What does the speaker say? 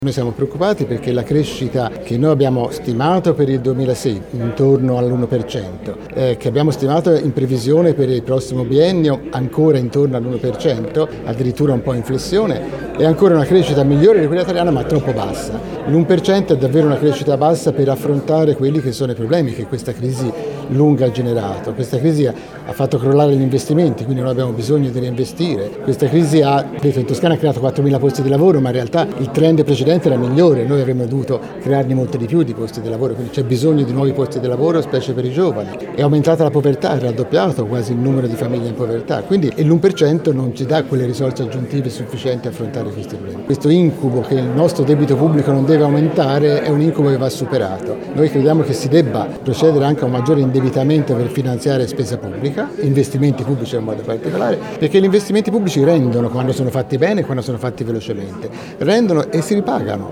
Noi siamo preoccupati perché la crescita che noi abbiamo stimato per il 2006 intorno all'1%, che abbiamo stimato in previsione per il prossimo biennio ancora intorno all'1%, addirittura un po' in flessione, è ancora una crescita migliore di quella italiana ma troppo bassa. L'1% è davvero una crescita bassa per affrontare quelli che sono i problemi che questa crisi lunga ha generato. Questa crisi ha fatto crollare gli investimenti, quindi noi abbiamo bisogno di reinvestire. Questa crisi ha, in Toscana ha creato 4.000 posti di lavoro, ma in realtà il trend precedente era migliore, noi avremmo dovuto crearne molti di più di posti di lavoro, quindi c'è bisogno di nuovi posti di lavoro, specie per i giovani. È aumentata la povertà, è raddoppiato quasi il numero di famiglie in povertà, quindi l'1% non ci dà quelle risorse aggiuntive sufficienti a affrontare questi problemi. Questo incubo che il nostro debito pubblico non deve aumentare è un incubo che va superato. Noi crediamo che si debba procedere anche a un maggiore indebitamento per finanziare spesa pubblica, investimenti pubblici in modo particolare, perché gli investimenti pubblici rendono quando sono fatti bene e quando sono fatti velocemente, rendono e si ripagano.